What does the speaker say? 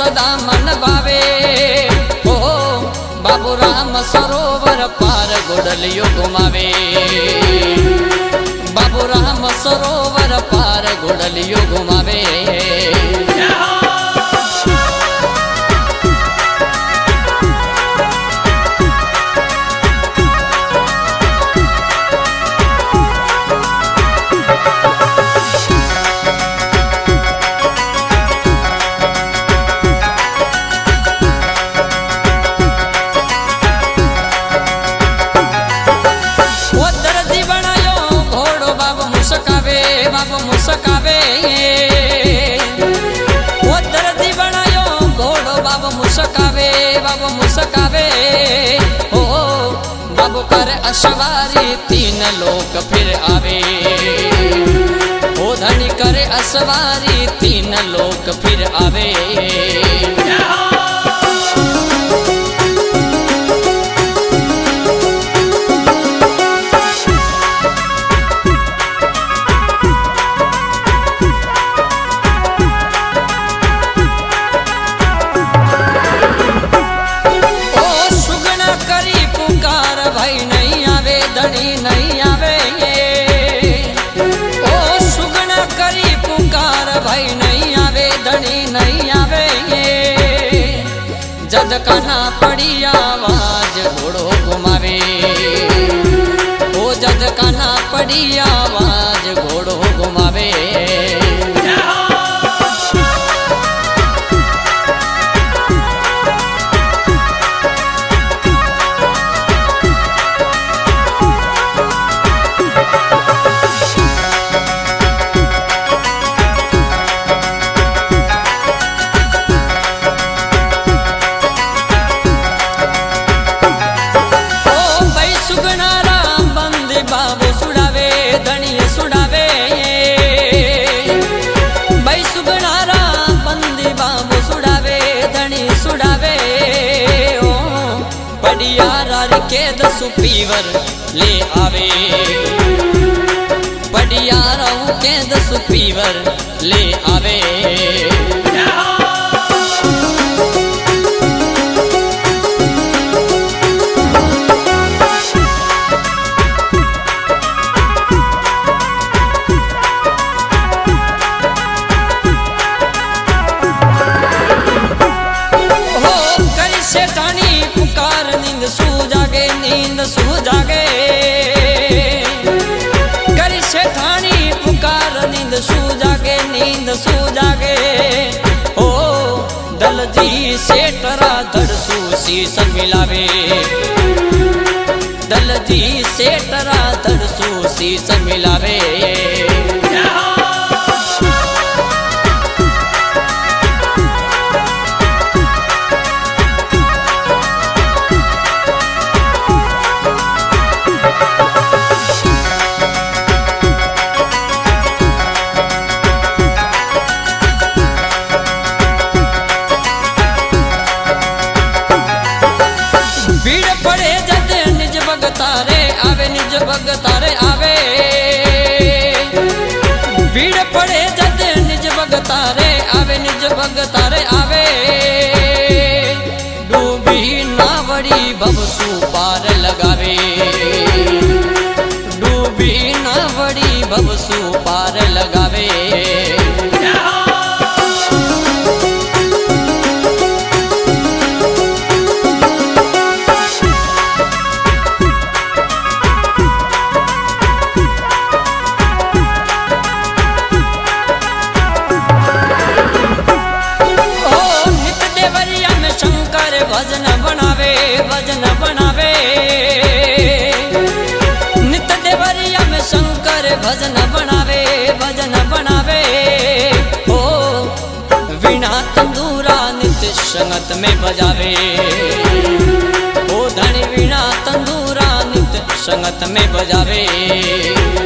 सदा मन भावे। ओ बाबू राम सरोवर पार घोड़लियो घुमावे। बाबू राम सरोवर पार घोड़लियो घुमावे। बाबू मुस्कावे वो दर्दी बनायो घोड़ो बाबू मुस्कावे। बाबू मुस्कावे ओ बाबू कर असवारी तीन लोग फिर आवे। ओ धनी करे असवारी तीन लोग फिर आवे। नहीं आवे ओ सुगना करी पुकार भाई नहीं आवे धनी नहीं आवे। जद काना पड़ी आवाज घोड़ो घुमावे। ओ जद काना पड़ी आवाज घोड़ो घुमावे। बाबू सुड़ावे धनी सुड़ावे। भाई सुगनारा बंदी बाबू सुड़ावे धनी सुड़ावे। ओ पड़ियारा के दसु पीवर ले आवे। पड़ियारा के दसु पीवर ले आवे। नींद सू जागे करी सेठानी पुकार। नींद सू जागे नींद सू जागे। ओ दल जी सेठरा धड़सू शीस मिलावे। दल जी सेठरा धड़सू शीस मिलावे। निज भगतारे आवे भीड़ पड़े जद निज भगतारे आवे। निज भगतारे आवे डूबी नावड़ी भवसू पार लगावे। डूबी नावड़ी भवसू पार लगावे। भजन बनावे भजन बनावे नित देवरिया में शंकर भजन बनावे भजन बनावे। ओ वीणा तंदूरा नित संगत में बजावे। ओ धनी वीणा तंदूरा नित संगत में बजावे।